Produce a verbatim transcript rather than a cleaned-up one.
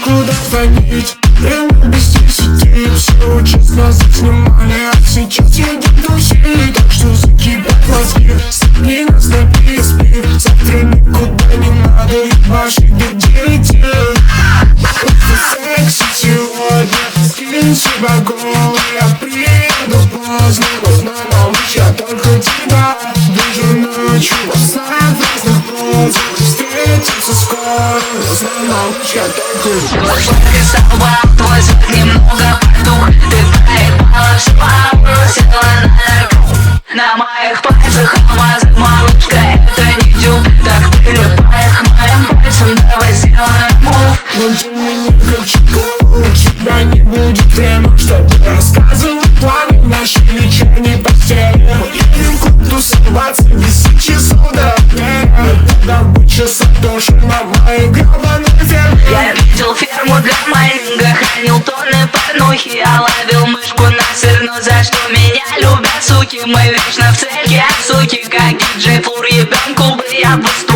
куда звонить. Время без десяти, все честно заснимали. А сейчас едем тусить, так что закипят мозги. Согни нас на пи эс пи, завтра никуда не надо ебашить до девяти. Просто секси сегодня, скинься по голой. Я приеду поздно, поздно, малыш, я только тебя вижу ночью. Оставь в разных позах, встретиться скоро. Я знаю, малыш, я только тебя. Рисовал твой звук, немного потух. Ты проебала все, бросила на наркоту. На моих пальцах алмазы, малышка, это не дюб. Так ты любая к моим пальцам, давай сделаем мув. Но ты не хочу, у тебя не будет время, чтобы рассказывать планы наши вечерней постели. Мы едем в клуб тусоваться, десять часов до обеда. Добыча сатоши на моей гребаной ферме. Я видел ферму для майнинга, хранил тонны порнухи. Я ловил мышку на сыр, но за что меня любят суки? Мы вечно в цельке, суки, как диджей Фур, ебем кубы, я пустой.